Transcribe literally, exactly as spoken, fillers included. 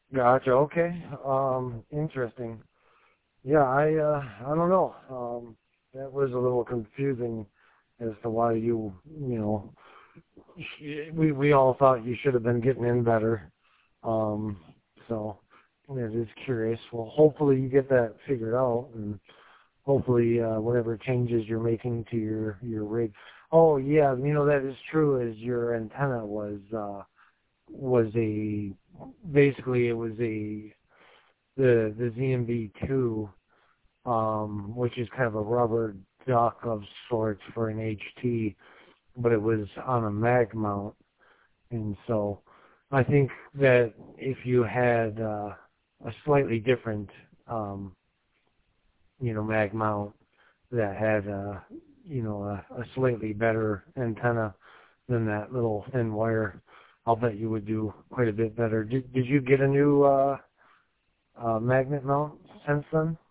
Gotcha. Okay. Um, interesting. Yeah, I uh, I don't know. Um, that was a little confusing as to why you you know we we all thought you should have been getting in better. Um, so it is curious. Well, hopefully you get that figured out, and hopefully uh, whatever changes you're making to your your rig. Oh yeah, you know that is true. Is your antenna was uh, was a basically it was a the the Z M B two, um, which is kind of a rubber duck of sorts for an H T, but it was on a mag mount, and so I think that if you had uh, a slightly different, um, you know, mag mount that had, uh, you know, a, a slightly better antenna than that little thin wire, I'll bet you would do quite a bit better. Did, did you get a new uh, uh, magnet mount since then?